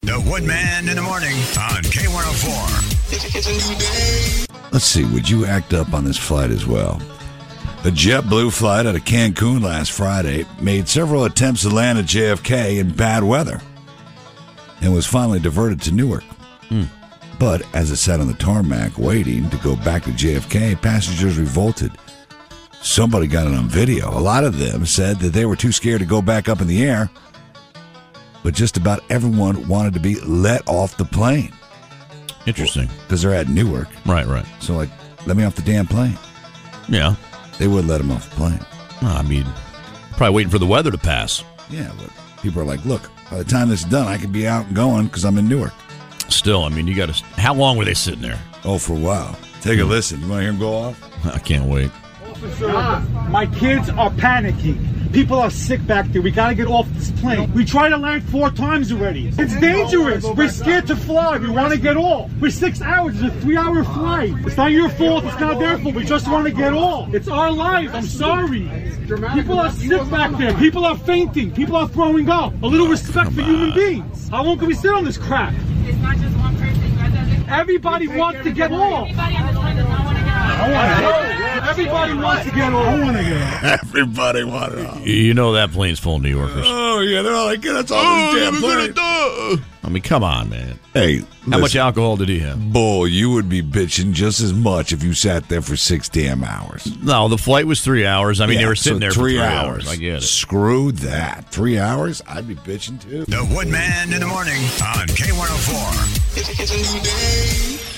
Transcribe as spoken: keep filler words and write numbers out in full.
The Woodman in the morning on K one oh four. It's a new day. Let's see, would you act up on this flight as well? A JetBlue flight out of Cancun last Friday made several attempts to land at J F K in bad weather and was finally diverted to Newark. Mm. But as it sat on the tarmac waiting to go back to J F K, passengers revolted. Somebody got it on video. A lot of them said that they were too scared to go back up in the air, but just about everyone wanted to be let off the plane. Interesting. Because they're at Newark. Right, right. So, like, let me off the damn plane. Yeah. They wouldn't let them off the plane. Well, I mean, probably waiting for the weather to pass. Yeah, but people are like, look, by the time this is done, I could be out and going because I'm in Newark. Still, I mean, you got to... How long were they sitting there? Oh, for a while. Take a listen. You want to hear them go off? I can't wait. Officer, my kids are panicking. People are sick back there. We gotta get off this plane. We tried to land four times already. It's dangerous. We're scared to fly. We want to get off. We're six hours. It's a three-hour flight. It's not your fault. It's not their fault. We just want to get off. It's our lives. I'm sorry. People are sick back there. People are fainting. People are throwing up. A little respect for human beings. How long can we sit on this crap? It's not just one person. Everybody wants to get off. Everybody on this plane does not want to get off. I want to get off. Everybody wants to get off. I want to get off. Everybody wanted off. You know that plane's full of New Yorkers. Oh, yeah, they're all like, that's all this damn plane. I mean, come on, man. Hey, How listen, much alcohol did he have? Bull, you would be bitching just as much if you sat there for six damn hours. No, the flight was three hours. I mean, Yeah, they were sitting so there three for three hours. hours. I get it. Screw that. Three hours? I'd be bitching too. The Woodman in the morning on K one oh four. It's a new day.